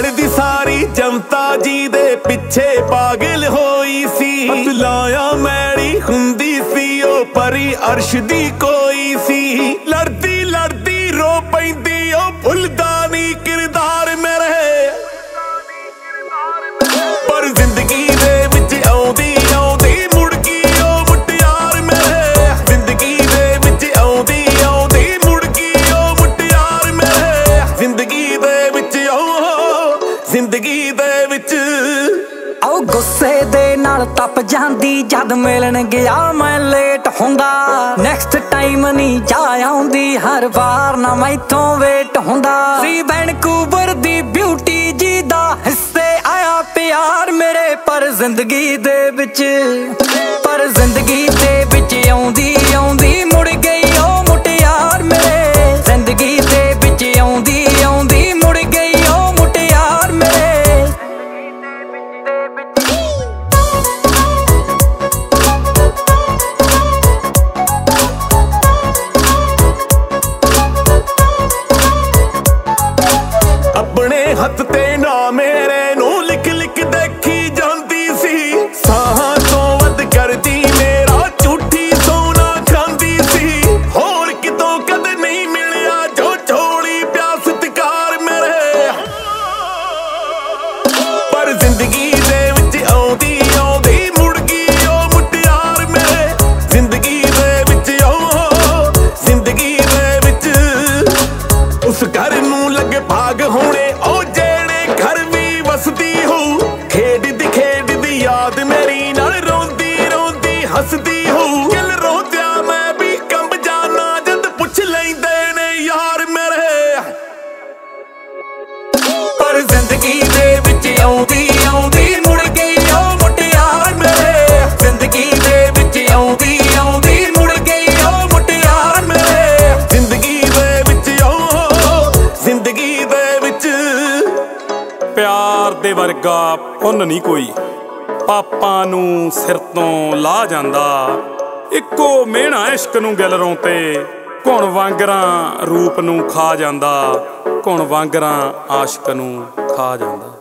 ਪੜਦੀ ਸਾਰੀ ਜਨਤਾ ਜੀ ਦੇ ਪਿੱਛੇ ਪਾਗਲ ਹੋਈ ਸੀ। ਬਦਲਾਇਆ ਮੈਲੀ ਹੁੰਦੀ ਸੀ ਉਹ ਪਰੀ ਅਰਸ਼ ਦੀ ਕੋਈ ਸੀ। ਲੜਦੀ ਲੜਦੀ ਰੋ ਪੈਂਦੀ ਉਹ ਭੁੱਲਦਾ ਨੀ ਕਿਰਦਾਰ ਮੇਰੇ। ਪਰ ਜ਼ਿੰਦਗੀ ਦੇ ਵਿੱਚ ਆਉਂਦੀ ਆਉਂਦੀ ਮੁੜ ਗਈ ਉਹ ਮੁਟਿਆਰ ਮੇਰੇ। ਜ਼ਿੰਦਗੀ ਦੇ ਵਿੱਚ ਆਉਂਦੀ ਆਉਂਦੀ ਮੁੜ ਗਈ ਉਹ ਮੁਟਿਆਰ ਮੇਰੇ। ਜ਼ਿੰਦਗੀ ਦੇ ਵਿੱਚ ਜ਼ਿੰਦਗੀ ਦੇ ਵਿੱਚ ਆਓ ਗੁੱਸੇ ਦੇ ਨਾਲ ਤਪ ਜਾਂਦੀ ਜਦ ਮਿਲਣ ਗਿਆ ਮੈਂ ਲੇਟ ਹੁੰਦਾ। ਨੈਕਸਟ ਟਾਈਮ ਨਹੀਂ ਜਾ ਆਉਂਦੀ ਹਰ ਵਾਰ ਨਾ ਮੈਥੋਂ ਵੇਟ ਹੁੰਦਾ ਸੀ। ਵੈਨਕੂਵਰ ਦੀ ਬਿਊਟੀ ਜੀ ਦਾ ਹਿੱਸੇ ਆਇਆ ਪਿਆਰ ਮੇਰੇ। ਪਰ ਜ਼ਿੰਦਗੀ ਦੇ ਵਿੱਚ ਆਉਂਦੀ ਆਉਂਦੀ ਮੁੜ ਗਈ ਉਹ ਮੁਟਿਆਰ ਮੇਰੇ। ਜ਼ਿੰਦਗੀ ਦੇ ਵਿੱਚ ਆਉਂਦੀ ਆਉਂਦੀ ਮੁੜ ਗਈ ਉਹ ਮੁਟਿਆਰ ਮੇਰੇ। ਆਪਣੇ ਹੱਥ ਤੇ ਨਾ ਮੇਰੇ ਨੂੰ ਲਿਖ ਲਿਖ ਦੇਖੀ ਜਾਂਦੀ ਸੀ। ਸਾਹਾਂ ਤੋਂ ਵੱਧ ਕਰਦੀ ਮੇਰਾ ਝੂਠੀ ਸੋਨਾ ਖਾਂਦੀ ਸੀ। ਹੋਰ ਕਿਤੋਂ ਕਦੇ ਨਹੀਂ ਮਿਲਿਆ ਜੋ ਛੋੜੀ ਪਿਆ ਸਤਿਕਾਰ ਮੇਰੇ। ਪਰ ਜ਼ਿੰਦਗੀ ਦੇ ਵਿੱਚ ਆਉਂਦੀ ਆਉਂਦੀ ਮੁੜ ਗਈ ਉਹ ਮੁਟਿਆਰ ਮੇਰੇ। ਜ਼ਿੰਦਗੀ ਦੇ ਵਿੱਚ ਜ਼ਿੰਦਗੀ ਦੇ ਵਿੱਚ ਉਸ ਘਰ ਨੂੰ ਲੱਗੇ ਭਾਗ ਹੋਣੇ ਉਹ ਜਿਹੜੇ ਘਰ ਵੀ ਵਸਦੀ ਹੋ। ਖੇਡਦੀ ਯਾਦ ਮੇਰੀ ਨਾਲ ਰੋਂਦੀ ਰੋਂਦੀ ਹੱਸਦੀ ਹੋ। ਦਿਲ ਰੋਂਦਿਆਂ ਮੈਂ ਵੀ ਕੰਬ ਜਾਣਾ ਜਦ ਪੁੱਛ ਲੈਂਦੇ ਨੇ ਯਾਰ ਮੇਰੇ। ਪਰ ਜ਼ਿੰਦਗੀ ਦੇ ਵਿੱਚ ਆਉਂਦੀ ਆਉਂਦੀ ਮੁੜ ਗਈ ਉਹ ਮੁਟਿਆਰ ਮੇਰੇ। ਜ਼ਿੰਦਗੀ ਦੇ ਵਿੱਚ ਆਉਂਦੀ ਆਉਂਦੀ ਮੁੜ ਗਈ ਉਹ ਮੁਟਿਆਰ ਮੇਰੇ। ਜ਼ਿੰਦਗੀ ਦੇ ਵਿੱਚ ਜ਼ਿੰਦਗੀ ਦੇ ਵਿੱਚ ਪਿਆਰ ਦੇ ਵਰਗਾ ਪੁੰਨ ਨਹੀਂ ਕੋਈ। ਪਾਪਾਂ ਨੂੰ ਸਿਰ ਤੋਂ ਲਾਹ ਜਾਂਦਾ। ਇੱਕੋ ਮਿਹਣਾ ਇਸ਼ਕ ਨੂੰ ਗਿਲਰੋਂ ਤੇ ਘੁਣ ਵਾਂਗਰਾਂ ਰੂਪ ਨੂੰ ਖਾ ਜਾਂਦਾ। ਘੁਣ ਵਾਂਗਰਾਂ ਆਸ਼ਕ ਨੂੰ ਖਾ ਜਾਂਦਾ।